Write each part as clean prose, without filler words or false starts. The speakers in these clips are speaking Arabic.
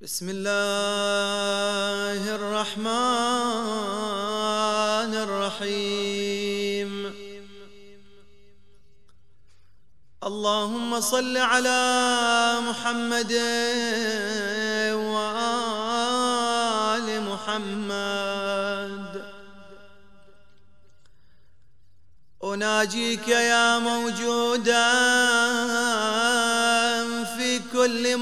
بسم الله الرحمن الرحيم. اللهم صل على محمد وآل محمد. أناجيك يا موجودا في كل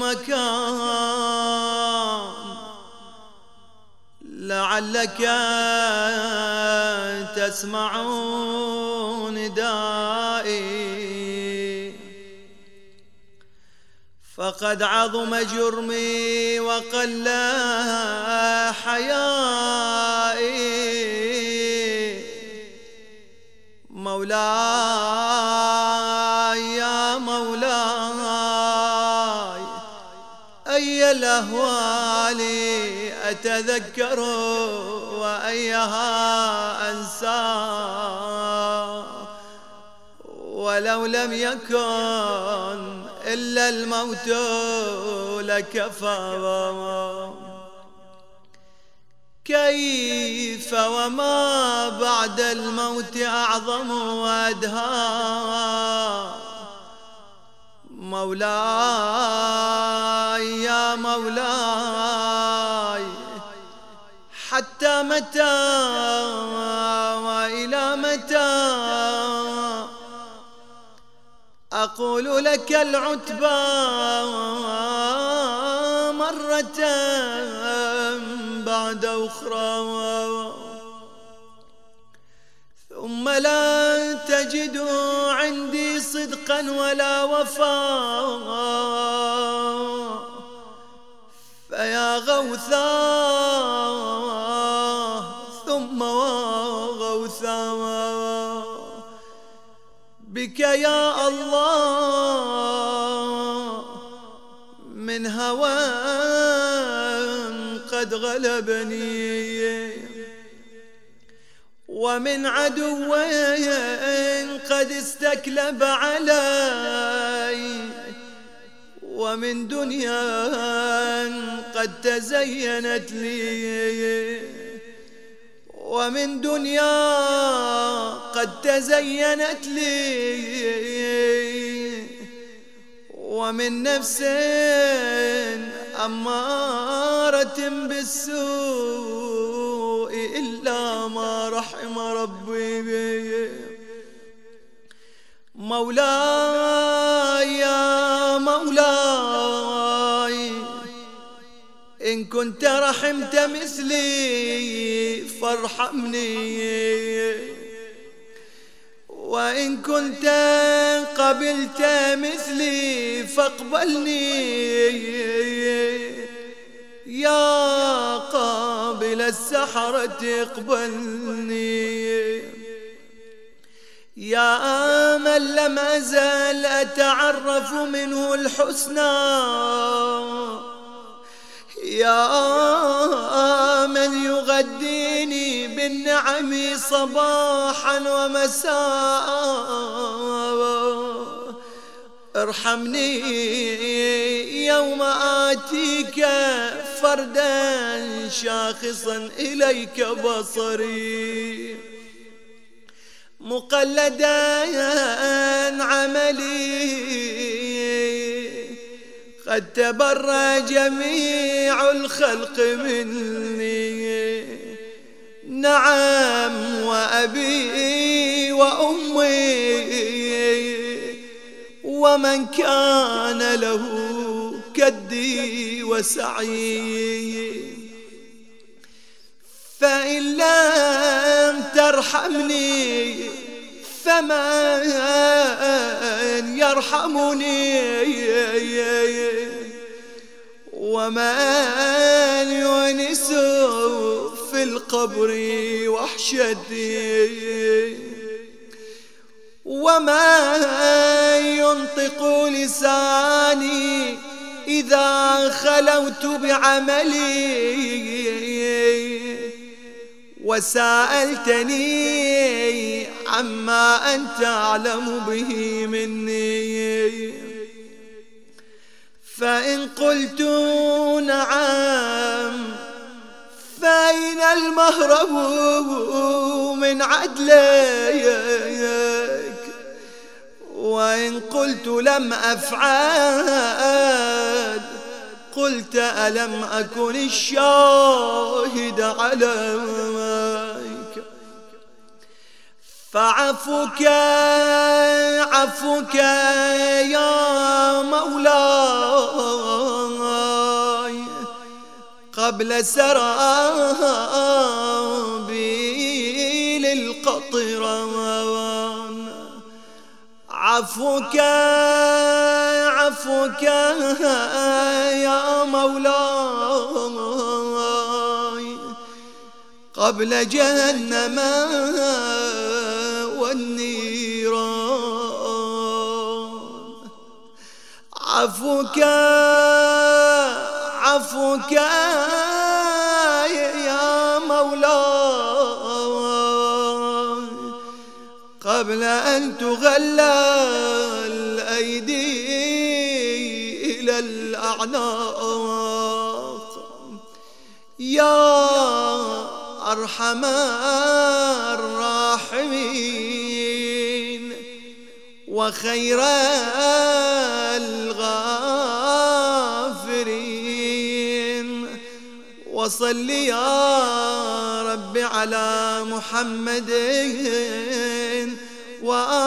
مكان، لعلك تسمع ندائي، فقد عظم جرمي وقل حيائي. مولاي يا مولاي، أي الأهوال أتذكر وأيها أنسى، ولو لم يكن إلا الموت لكفى. كيف وما بعد الموت أعظم وأدهى. مولاي يا مولاي، حتى متى وإلى متى أقول لك العتبى مرة بعد أخرى، ثم لا تجد عندي صدقا ولا وفاء. فيا غوثا ثم غوثا، بك يا الله من هوى قد غلبني، ومن عدو قد استكلب علي، ومن دنيا قد تزينت لي، ومن دنيا قد تزينت لي، ومن نفس أمارة بالسوء إلا ما رحم ربي. مولاي يا مولاي، إن كنت رحمت مثلي فارحمني، وإن كنت قبلت مثلي فاقبلني. يا قابل السحرة اقبلني، يا من لم أزل أتعرف منه الحسنى، يا من يغديني بالنعم صباحا ومساء. ارحمني يوم آتيك فردا شاخصا إليك بصري، مقلدا عملي قد تبرى جميع الخلق مني. نعم وأبي وأمي ومن كان له كدي وسعي، فإن لم ترحمني فمن يرحمني، ومن يونس في القبر وحشتي، وما ينطق لساني إذا خلوت بعملي. وسألتني عما أنت أعلم به مني، فإن قلت نعم فأين المهرب من عدلك؟ وإن قلت لم أفعل قلت ألم أكن الشاهد عليك؟ فعفوك عفوك يا مولاي قبل سرابيل القطران. عفوك عفوك يا مولاي قبل جهنم والنيران. عفوك عفوك يا مولاي قبل أن تغلى الأيدي إلى الأعناق. يا أرحم الراحمين وخير الغافرين، وصل يا رب على محمد وآله